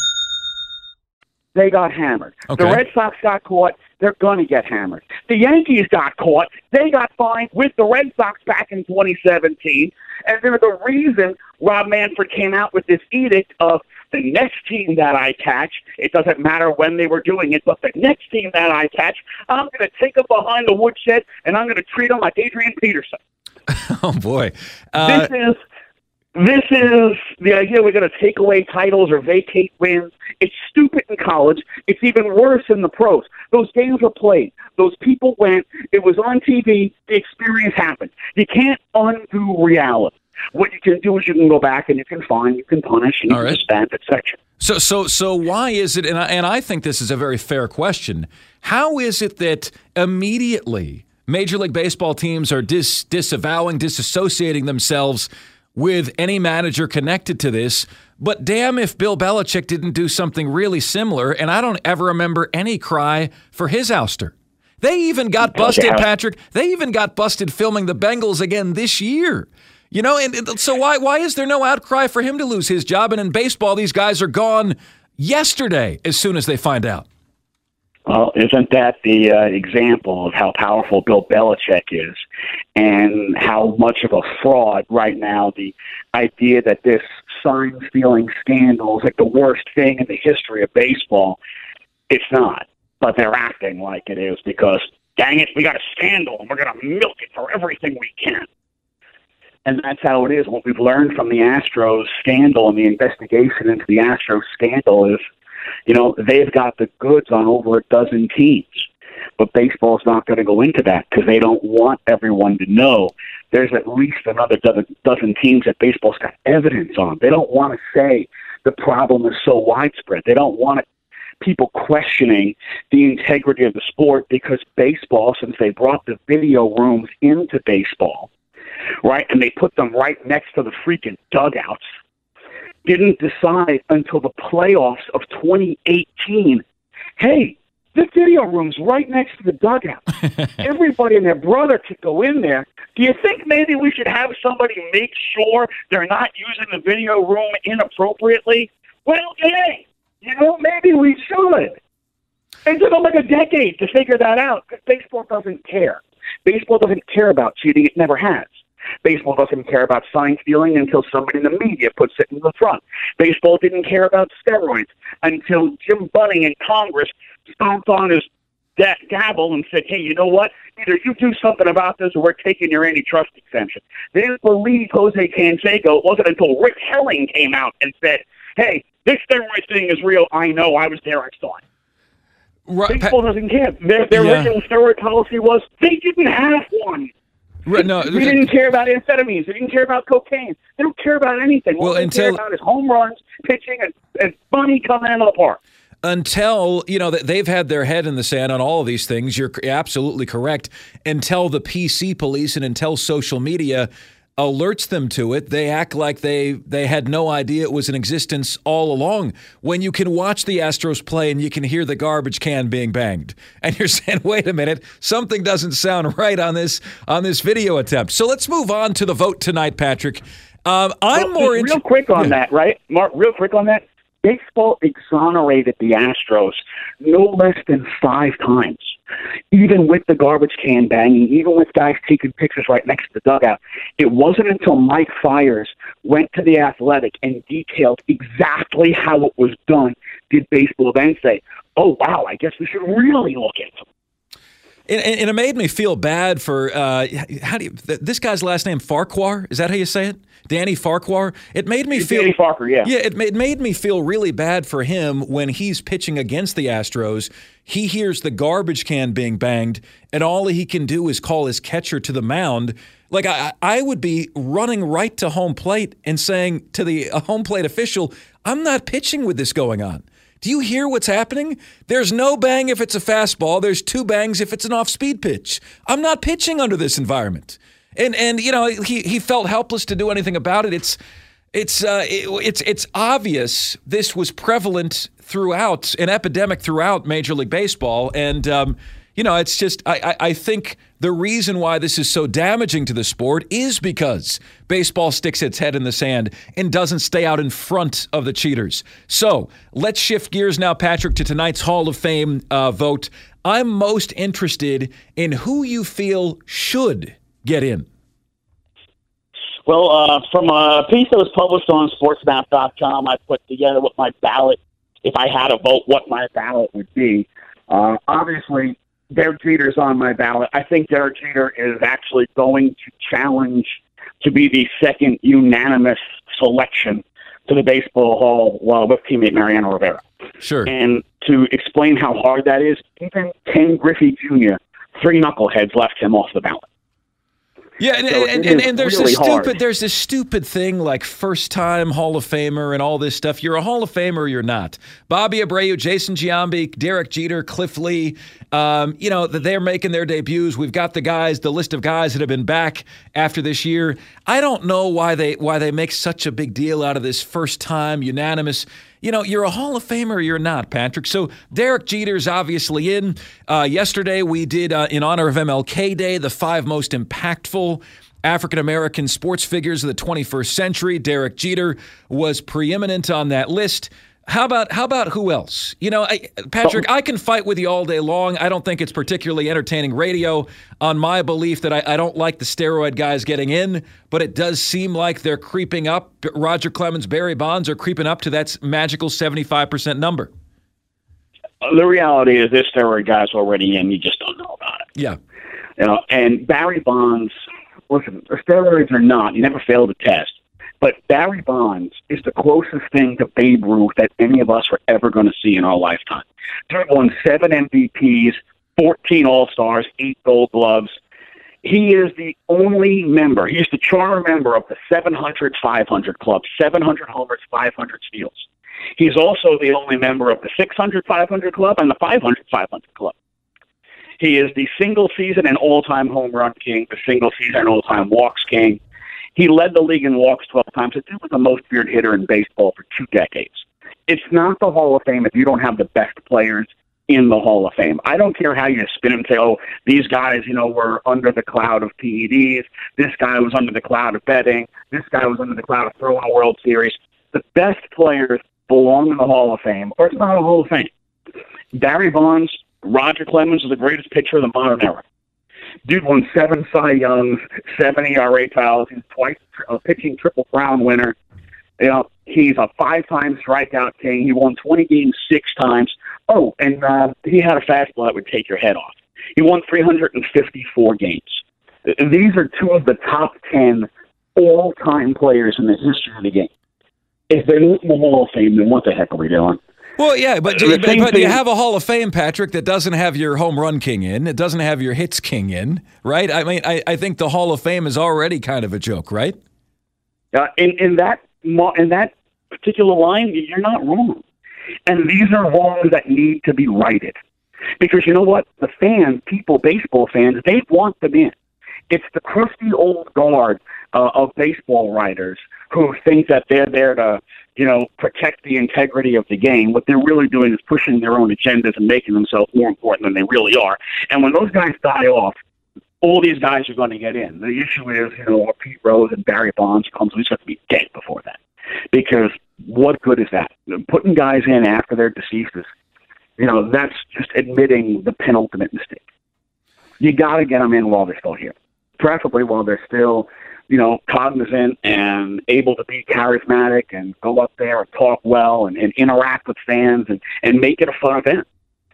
[SPEAKER 4] They got hammered.
[SPEAKER 2] Okay.
[SPEAKER 4] The Red Sox got caught. They're going to get hammered. The Yankees got caught. They got fined with the Red Sox back in twenty seventeen. And they're the reason Rob Manfred came out with this edict of the next team that I catch, it doesn't matter when they were doing it, but the next team that I catch, I'm going to take them behind the woodshed, and I'm going to treat them like Adrian Peterson.
[SPEAKER 2] Oh, boy. Uh,
[SPEAKER 4] this is... This is the idea we're going to take away titles or vacate wins. It's stupid in college. It's even worse in the pros. Those games were played. Those people went. It was on T V. The experience happened. You can't undo reality. What you can do is you can go back and you can fine, you can punish, and you
[SPEAKER 2] All
[SPEAKER 4] can
[SPEAKER 2] right.
[SPEAKER 4] suspend, et cetera.
[SPEAKER 2] So, so, so why is it, and I, and I think this is a very fair question, how is it that immediately Major League Baseball teams are dis, disavowing, disassociating themselves with any manager connected to this, but damn if Bill Belichick didn't do something really similar, and I don't ever remember any cry for his ouster. They even got busted, Patrick. They even got busted filming the Bengals again this year. You know, and, and so why why is there no outcry for him to lose his job? And in baseball, these guys are gone yesterday as soon as they find out.
[SPEAKER 4] Well, isn't that the uh, example of how powerful Bill Belichick is and how much of a fraud right now the idea that this sign-stealing scandal is like the worst thing in the history of baseball? It's not, but they're acting like it is because, dang it, we got a scandal and we're going to milk it for everything we can. And that's how it is. What we've learned from the Astros scandal and the investigation into the Astros scandal is, you know, they've got the goods on over a dozen teams. But baseball's not going to go into that because they don't want everyone to know there's at least another dozen, dozen teams that baseball's got evidence on. They don't want to say the problem is so widespread. They don't want people questioning the integrity of the sport because baseball, since they brought the video rooms into baseball, right, and they put them right next to the freaking dugouts, didn't decide until the playoffs of twenty eighteen, hey, the video room's right next to the dugout. Everybody and their brother could go in there. Do you think maybe we should have somebody make sure they're not using the video room inappropriately? Well, hey, you know, maybe we should. It took them like a decade to figure that out because baseball doesn't care. Baseball doesn't care about cheating. It never has. Baseball doesn't care about sign stealing until somebody in the media puts it in the front. Baseball didn't care about steroids until Jim Bunning in Congress stomped on his that gavel and said, hey, you know what? Either you do something about this or we're taking your antitrust exemption. They didn't believe Jose Canseco. It wasn't until Rick Helling came out and said, hey, this steroid thing is real. I know. I was there. I saw it. Right, Baseball pa- doesn't care. Their, their yeah. original steroid policy was they didn't have one.
[SPEAKER 2] Right, no,
[SPEAKER 4] they didn't care about amphetamines. They didn't care about cocaine. They don't care about anything. What well, they until, care about is home runs, pitching, and, and money coming into the park.
[SPEAKER 2] Until, you know, they've had their head in the sand on all of these things. You're absolutely correct. Until the P C police and until social media alerts them to it, they act like they they had no idea it was in existence all along. When you can watch the Astros play and you can hear the garbage can being banged, and you're saying, "Wait a minute, something doesn't sound right on this on this video attempt." So let's move on to the vote tonight, Patrick. Um, I'm
[SPEAKER 4] well,
[SPEAKER 2] more
[SPEAKER 4] real
[SPEAKER 2] inter-
[SPEAKER 4] quick on
[SPEAKER 2] yeah.
[SPEAKER 4] that, right, Mark? Real quick on that. Baseball exonerated the Astros no less than five times, even with the garbage can banging, even with guys taking pictures right next to the dugout. It wasn't until Mike Fiers went to The Athletic and detailed exactly how it was done did baseball then say, oh, wow, I guess we should really look into it.
[SPEAKER 2] And, and it made me feel bad for, uh, how do you, this guy's last name, Farquhar? Is that how you say it? Danny Farquhar? It made me
[SPEAKER 4] it's
[SPEAKER 2] feel...
[SPEAKER 4] Danny Farquhar, yeah.
[SPEAKER 2] Yeah, it made, made me feel really bad for him when he's pitching against the Astros. He hears the garbage can being banged, and all he can do is call his catcher to the mound. Like, I, I would be running right to home plate and saying to the home plate official, I'm not pitching with this going on. Do you hear what's happening? There's no bang if it's a fastball. There's two bangs if it's an off-speed pitch. I'm not pitching under this environment. And and you know he he felt helpless to do anything about it. It's it's uh, it, it's it's obvious this was prevalent throughout, an epidemic throughout Major League Baseball. And um, you know it's just I, I I think the reason why this is so damaging to the sport is because baseball sticks its head in the sand and doesn't stay out in front of the cheaters. So let's shift gears now, Patrick, to tonight's Hall of Fame uh, vote. I'm most interested in who you feel should get in.
[SPEAKER 4] Well, uh, from a piece that was published on sportsmap dot com, I put together what my ballot, if I had a vote, what my ballot would be. Uh, obviously, Derek Jeter's on my ballot. I think Derek Jeter is actually going to challenge to be the second unanimous selection to the Baseball Hall well, with teammate Mariano Rivera.
[SPEAKER 2] Sure.
[SPEAKER 4] And to explain how hard that is, even Ken Griffey Junior, three knuckleheads left him off the ballot.
[SPEAKER 2] Yeah, and,
[SPEAKER 4] so
[SPEAKER 2] and, and, and there's
[SPEAKER 4] really
[SPEAKER 2] this stupid
[SPEAKER 4] hard.
[SPEAKER 2] there's this stupid thing like first-time Hall of Famer and all this stuff. You're a Hall of Famer or you're not. Bobby Abreu, Jason Giambi, Derek Jeter, Cliff Lee, um, you know, they're making their debuts. We've got the guys, the list of guys that have been back after this year. I don't know why they why they make such a big deal out of this first-time unanimous. You know, you're a Hall of Famer or you're not, Patrick. So Derek Jeter's obviously in. Uh, yesterday we did, uh, in honor of M L K Day, the five most impactful African-American sports figures of the twenty-first century. Derek Jeter was preeminent on that list. How about how about who else? You know, I, Patrick, I can fight with you all day long. I don't think it's particularly entertaining radio on my belief that I, I don't like the steroid guys getting in, but it does seem like they're creeping up. Roger Clemens, Barry Bonds are creeping up to that magical seventy-five percent number.
[SPEAKER 4] The reality is this steroid guy's already in. You just don't know about it.
[SPEAKER 2] Yeah.
[SPEAKER 4] You know, and Barry Bonds, listen, steroids or not, you never fail to test. But Barry Bonds is the closest thing to Babe Ruth that any of us are ever going to see in our lifetime. Dude won seven M V Ps, fourteen All-Stars, eight Gold Gloves. He is the only member, he's the charter member of the seven hundred five hundred club, seven hundred homers, five hundred steals. He's also the only member of the six hundred five hundred club and the five hundred five hundred club. He is the single-season and all-time home run king, the single-season and all-time walks king. He led the league in walks twelve times. The dude was the most feared hitter in baseball for two decades. It's not the Hall of Fame if you don't have the best players in the Hall of Fame. I don't care how you spin it and say, oh, these guys, you know, were under the cloud of P E Ds. This guy was under the cloud of betting. This guy was under the cloud of throwing a World Series. The best players belong in the Hall of Fame, or it's not a Hall of Fame. Barry Bonds, Roger Clemens is the greatest pitcher of the modern era. Dude won seven Cy Youngs, seven E R A titles. He's twice a pitching Triple Crown winner. You know, he's a five-time strikeout king. He won twenty games six times, Oh, and uh, he had a fastball that would take your head off. He won three hundred fifty-four games. These are two of the top ten all-time players in the history of the game. If they're not in the Hall of Fame, then what the heck are we doing?
[SPEAKER 2] Well, yeah, but,
[SPEAKER 4] The
[SPEAKER 2] but,
[SPEAKER 4] same
[SPEAKER 2] but you
[SPEAKER 4] thing-
[SPEAKER 2] have a Hall of Fame, Patrick, that doesn't have your home run king in. It doesn't have your hits king in, right? I mean, I, I think the Hall of Fame is already kind of a joke, right?
[SPEAKER 4] Uh, in, in that mo- in that particular line, you're not wrong. And these are wrongs that need to be righted. Because you know what? The fans, people, baseball fans, they want them in. It's the crusty old guard uh, of baseball writers who think that they're there to, you know, protect the integrity of the game. What they're really doing is pushing their own agendas and making themselves more important than they really are. And when those guys die off, all these guys are going to get in. The issue is, you know, Pete Rose and Barry Bonds comes, we have to be dead before that. Because what good is that? Putting guys in after they're deceased is, you know, that's just admitting the penultimate mistake. You got to get them in while they're still here. Preferably while they're still, you know, cognizant and able to be charismatic and go up there and talk well and, and interact with fans and, and make it a fun event.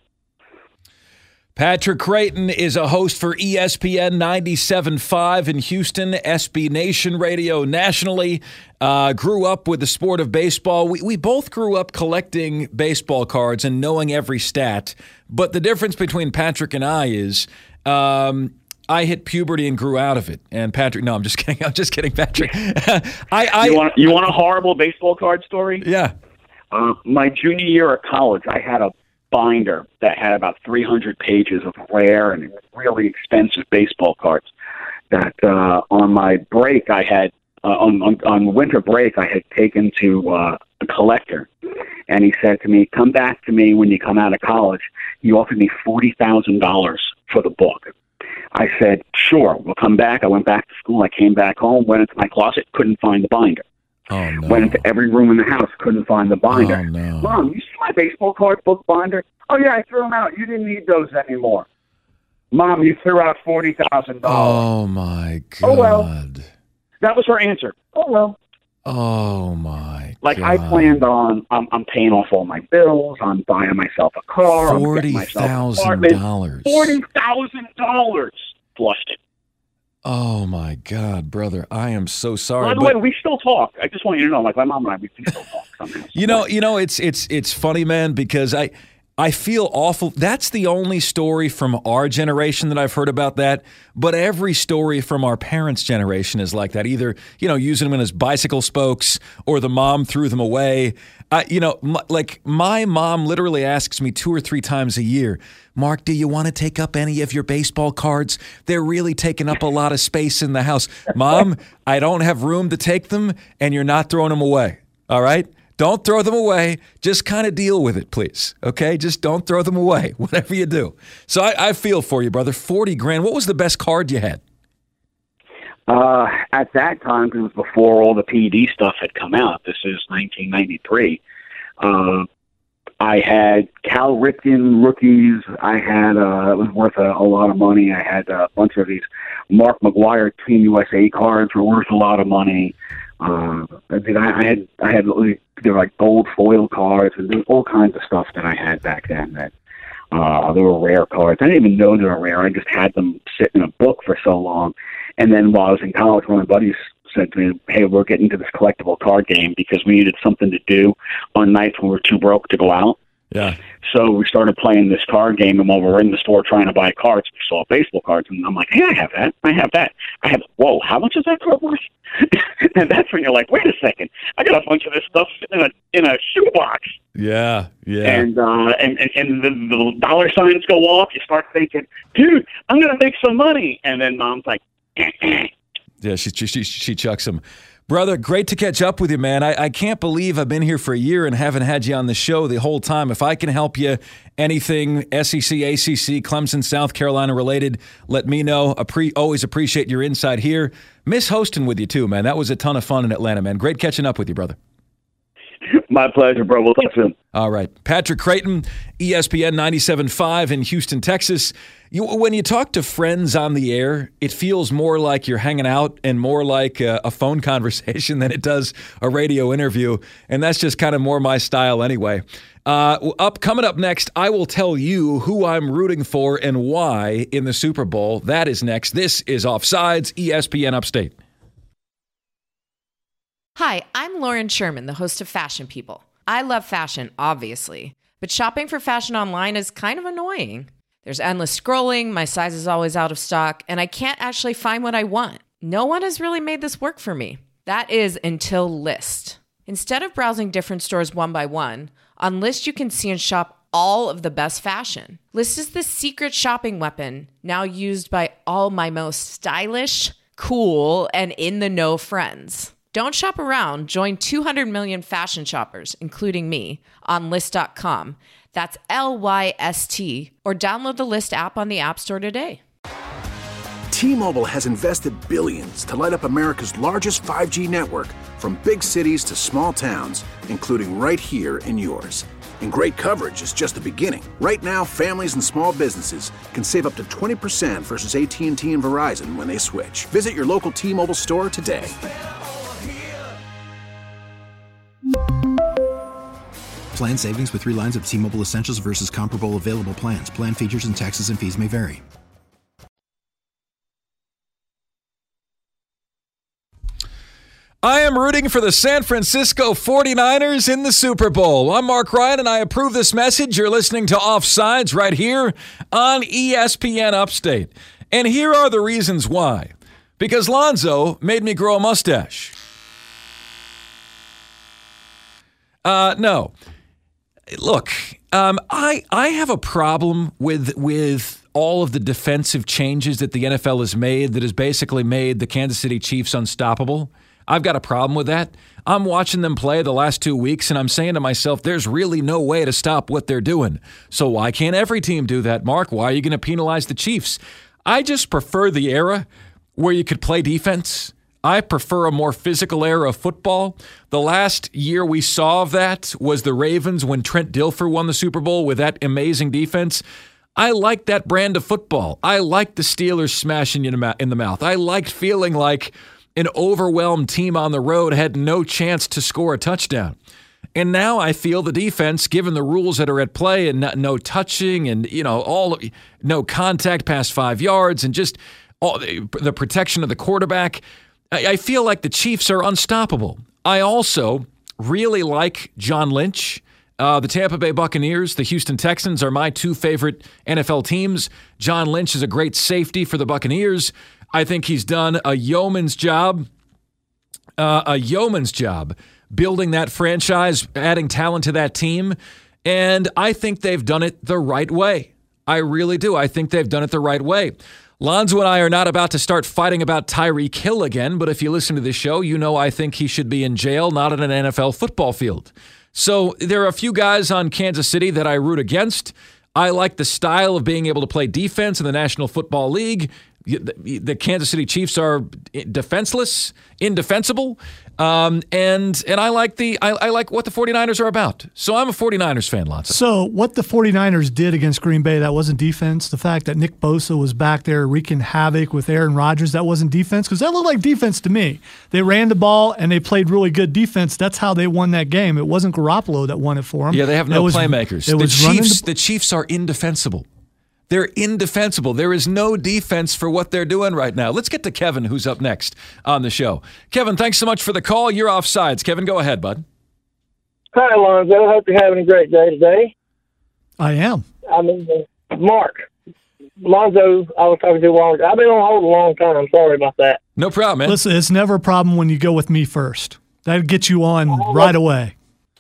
[SPEAKER 2] Patrick Creighton is a host for E S P N ninety-seven point five in Houston, S B Nation Radio nationally. Uh, grew up with the sport of baseball. We, we both grew up collecting baseball cards and knowing every stat. But the difference between Patrick and I is um, I hit puberty and grew out of it. And Patrick, no, I'm just kidding. I'm just kidding, Patrick. I, I,
[SPEAKER 4] you, want, you want a horrible baseball card story?
[SPEAKER 2] Yeah.
[SPEAKER 4] Uh, my junior year of college, I had a binder that had about three hundred pages of rare and really expensive baseball cards that uh, on my break I had, uh, on, on, on winter break, I had taken to uh, a collector. And he said to me, come back to me when you come out of college. He offered me forty thousand dollars for the book. I said, sure, we'll come back. I went back to school. I came back home, went into my closet, couldn't find the binder.
[SPEAKER 2] Oh, no.
[SPEAKER 4] Went into every room in the house, couldn't find the binder.
[SPEAKER 2] Oh, no.
[SPEAKER 4] Mom, you see my baseball card book binder? Oh, yeah, I threw them out. You didn't need those anymore. Mom, you threw out forty thousand dollars.
[SPEAKER 2] Oh, my God.
[SPEAKER 4] Oh, well. That was her answer. Oh, well.
[SPEAKER 2] Oh, my
[SPEAKER 4] Like,
[SPEAKER 2] God.
[SPEAKER 4] I planned on, I'm, I'm paying off all my bills. I'm buying myself a car. I'm
[SPEAKER 2] forty
[SPEAKER 4] getting myself an
[SPEAKER 2] thousand
[SPEAKER 4] apartment.
[SPEAKER 2] dollars.
[SPEAKER 4] forty thousand dollars flushed it.
[SPEAKER 2] Oh, my God, brother. I am so sorry.
[SPEAKER 4] By the
[SPEAKER 2] but-
[SPEAKER 4] way, we still talk. I just want you to know, like, my mom and I, we still talk somehow.
[SPEAKER 2] You know, you know, it's it's it's funny, man, because I I feel awful. That's the only story from our generation that I've heard about that. But every story from our parents' generation is like that. Either, you know, using them as bicycle spokes or the mom threw them away. Uh, you know, m- like my mom literally asks me two or three times a year, Mark, do you want to take up any of your baseball cards? They're really taking up a lot of space in the house. Mom, I don't have room to take them, and you're not throwing them away. All right? Don't throw them away. Just kind of deal with it, please. Okay? Just don't throw them away, whatever you do. So I, I feel for you, brother. forty grand. What was the best card you had?
[SPEAKER 4] Uh, at that time, because it was before all the P E D stuff had come out, this is nineteen ninety-three, uh, I had Cal Ripken rookies. I had, uh, it was worth a, a lot of money. I had a bunch of these Mark McGwire Team U S A cards were worth a lot of money. Uh, I, did, I, I had, I had there were like gold foil cards and there was all kinds of stuff that I had back then that, uh, they were rare cards. I didn't even know they were rare. I just had them sit in a book for so long. And then while I was in college, one of my buddies said to me, hey, we're getting into this collectible card game because we needed something to do on nights when we were too broke to go out.
[SPEAKER 2] Yeah.
[SPEAKER 4] So we started playing this card game, and while we were in the store trying to buy cards, we saw baseball cards, and I'm like, hey, I have that. I have that. I have, whoa, how much is that card worth? And that's when you're like, wait a second. I got a bunch of this stuff in a in a shoebox.
[SPEAKER 2] Yeah, yeah.
[SPEAKER 4] And, uh, and, and, and the, the dollar signs go off. You start thinking, dude, I'm going to make some money. And then Mom's like,
[SPEAKER 2] Yeah, she, she she she chucks him. Brother, great to catch up with you, man. I, I can't believe I've been here for a year and haven't had you on the show the whole time. If I can help you, anything S E C, A C C, Clemson, South Carolina related, let me know. Appre- always appreciate your insight here. Miss hosting with you too, man. That was a ton of fun in Atlanta, man. Great catching up with you, brother.
[SPEAKER 4] My pleasure, bro. We'll talk soon.
[SPEAKER 2] All right. Patrick Creighton, E S P N ninety-seven point five in Houston, Texas. You, when you talk to friends on the air, it feels more like you're hanging out and more like a, a phone conversation than it does a radio interview. And that's just kind of more my style anyway. Uh, up coming up next, I will tell you who I'm rooting for and why in the Super Bowl. That is next. This is Offsides, E S P N Upstate.
[SPEAKER 6] Hi, I'm Lauren Sherman, the host of Fashion People. I love fashion, obviously, but shopping for fashion online is kind of annoying. There's endless scrolling, my size is always out of stock, and I can't actually find what I want. No one has really made this work for me. That is until Lyst. Instead of browsing different stores one by one, on Lyst you can see and shop all of the best fashion. Lyst is the secret shopping weapon now used by all my most stylish, cool, and in-the-know friends. Don't shop around. Join two hundred million fashion shoppers, including me, on Lyst dot com. That's L Y S T. Or download the Lyst app on the App Store today.
[SPEAKER 7] T-Mobile has invested billions to light up America's largest five G network, from big cities to small towns, including right here in yours. And great coverage is just the beginning. Right now, families and small businesses can save up to twenty percent versus A T and T and Verizon when they switch. Visit your local T-Mobile store today.
[SPEAKER 8] Plan savings with three lines of T-Mobile Essentials versus comparable available plans. Plan features and taxes and fees may vary.
[SPEAKER 2] I am rooting for the San Francisco forty-niners in the Super Bowl. I'm Mark Ryan, and I approve this message. You're listening to Offsides right here on E S P N Upstate. And here are the reasons why. Because Lonzo made me grow a mustache. Uh, no. Look, um, I I have a problem with with all of the defensive changes that the N F L has made that has basically made the Kansas City Chiefs unstoppable. I've got a problem with that. I'm watching them play the last two weeks, and I'm saying to myself, there's really no way to stop what they're doing. So why can't every team do that, Mark? Why are you going to penalize the Chiefs? I just prefer the era where you could play defense. I prefer a more physical era of football. The last year we saw of that was the Ravens when Trent Dilfer won the Super Bowl with that amazing defense. I liked that brand of football. I liked the Steelers smashing you in the mouth. I liked feeling like an overwhelmed team on the road had no chance to score a touchdown. And now I feel the defense, given the rules that are at play and no, no touching and, you know, all no contact past five yards and just all the, the protection of the quarterback, I, I feel like the Chiefs are unstoppable. I also really like John Lynch. Uh, the Tampa Bay Buccaneers, the Houston Texans are my two favorite N F L teams. John Lynch is a great safety for the Buccaneers. I think he's done a yeoman's job, uh, a yeoman's job building that franchise, adding talent to that team, and I think they've done it the right way. I really do. I think they've done it the right way. Lonzo and I are not about to start fighting about Tyreek Hill again, but if you listen to this show, you know I think he should be in jail, not on an N F L football field. So there are a few guys on Kansas City that I root against. I like the style of being able to play defense in the National Football League. The Kansas City Chiefs are defenseless, indefensible, um, and and I like the I, I like what the forty-niners are about. So I'm a forty-niners fan, Lonzo.
[SPEAKER 3] So what the forty-niners did against Green Bay, that wasn't defense. The fact that Nick Bosa was back there wreaking havoc with Aaron Rodgers, that wasn't defense, because that looked like defense to me. They ran the ball and they played really good defense. That's how they won that game. It wasn't Garoppolo that won it for them.
[SPEAKER 2] Yeah, they have no
[SPEAKER 3] was,
[SPEAKER 2] playmakers. The Chiefs, the, the Chiefs are indefensible. They're indefensible. There is no defense for what they're doing right now. Let's get to Kevin, who's up next on the show. Kevin, thanks so much for the call. You're Offsides. Kevin, go ahead, bud.
[SPEAKER 9] Hi, Lonzo. I hope you're having a great day today.
[SPEAKER 3] I am.
[SPEAKER 9] I mean, uh, Mark, Lonzo, I was talking to a long I've been on hold a long time. I'm sorry about that.
[SPEAKER 2] No problem, man.
[SPEAKER 3] Listen, it's never a problem when you go with me first. That gets you on uh, right away.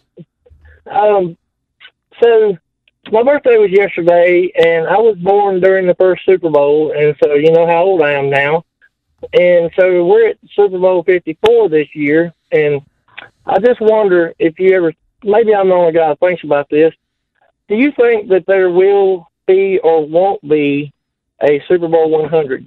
[SPEAKER 9] Um, so... My birthday was yesterday, and I was born during the first Super Bowl, and so you know how old I am now. And so we're at Super Bowl fifty-four this year, and I just wonder if you ever, maybe I'm the only guy that thinks about this, do you think that there will be or won't be a Super Bowl one hundred?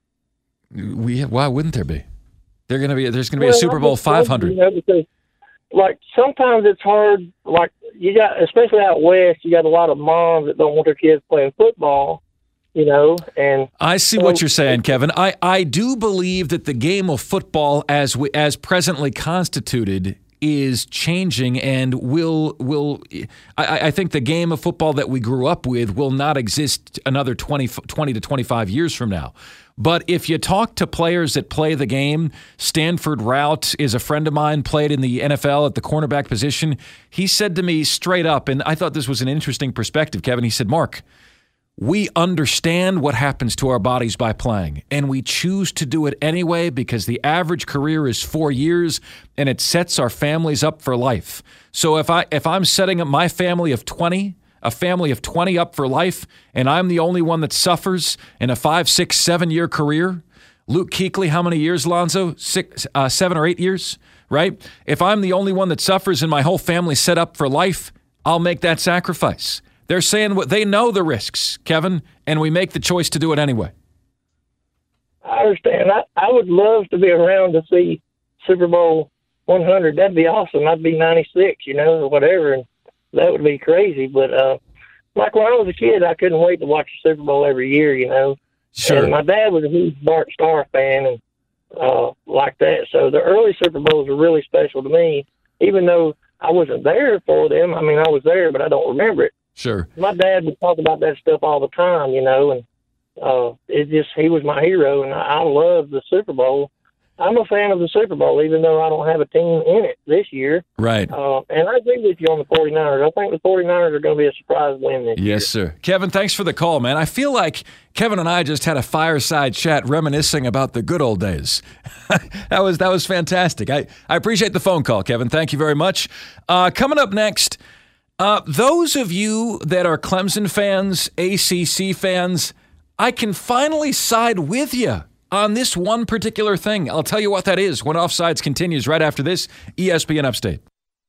[SPEAKER 2] We, why wouldn't there be? They're going to be. There's going to be well, a Super Bowl five hundred.
[SPEAKER 9] You know, because like sometimes it's hard. Like you got, especially out west, you got a lot of moms that don't want their kids playing football. You know, and
[SPEAKER 2] I see
[SPEAKER 9] so,
[SPEAKER 2] what you're saying, Kevin. I, I do believe that the game of football, as we, as presently constituted, is changing and will will. I, I think the game of football that we grew up with will not exist another twenty, twenty to twenty-five years from now. But if you talk to players that play the game, Stanford Routt is a friend of mine, played in the N F L at the cornerback position. He said to me straight up, and I thought this was an interesting perspective, Kevin. He said, Mark, we understand what happens to our bodies by playing, and we choose to do it anyway because the average career is four years, and it sets our families up for life. So if I if I'm setting up my family of twenty, a family of twenty up for life, and I'm the only one that suffers in a five, six, seven year career, Luke Kuechly, how many years, Lonzo? Six, uh, seven or eight years, right? If I'm the only one that suffers and my whole family set up for life, I'll make that sacrifice. They're saying what they know the risks, Kevin, and we make the choice to do it anyway.
[SPEAKER 9] I understand. I, I would love to be around to see Super Bowl one hundred. That'd be awesome. I'd be ninety-six, you know, or whatever, and that would be crazy. But uh, like when I was a kid, I couldn't wait to watch the Super Bowl every year, you know.
[SPEAKER 2] Sure.
[SPEAKER 9] And my dad was a huge Bart Starr fan and uh, like that. So the early Super Bowls were really special to me, even though I wasn't there for them. I mean, I was there, but I don't remember it.
[SPEAKER 2] Sure.
[SPEAKER 9] My dad would talk about that stuff all the time, you know, and uh, it just, he was my hero, and I, I love the Super Bowl. I'm a fan of the Super Bowl, even though I don't have a team in it this year.
[SPEAKER 2] Right.
[SPEAKER 9] Uh, and I agree with you on the 49ers. I think the 49ers are going to be a surprise win this year.
[SPEAKER 2] Yes, sir. Kevin, thanks for the call, man. I feel like Kevin and I just had a fireside chat reminiscing about the good old days. that was that was fantastic. I, I appreciate the phone call, Kevin. Thank you very much. Uh, coming up next, uh, those of you that are Clemson fans, A C C fans, I can finally side with you on this one particular thing. I'll tell you what that is when Offsides continues right after this. E S P N Upstate.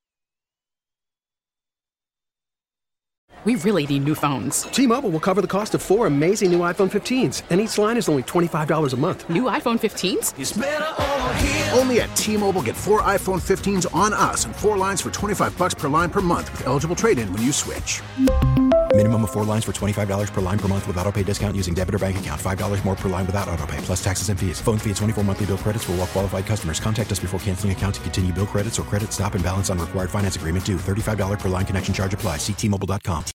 [SPEAKER 10] We really need new phones.
[SPEAKER 11] T-Mobile will cover the cost of four amazing new iPhone fifteens, and each line is only twenty-five dollars a month.
[SPEAKER 10] New iPhone fifteens?
[SPEAKER 7] It's better over here. Only at T-Mobile, get four iPhone fifteens on us and four lines for twenty-five bucks per line per month with eligible trade-in when you switch.
[SPEAKER 8] Minimum of four lines for twenty-five dollars per line per month with autopay discount using debit or bank account. five dollars more per line without autopay, plus taxes and fees. Phone fee at twenty-four monthly bill credits for well-qualified customers. Contact us before canceling account to continue bill credits or credit stop and balance on required finance agreement due. thirty-five dollars per line connection charge applies. See T Mobile dot com.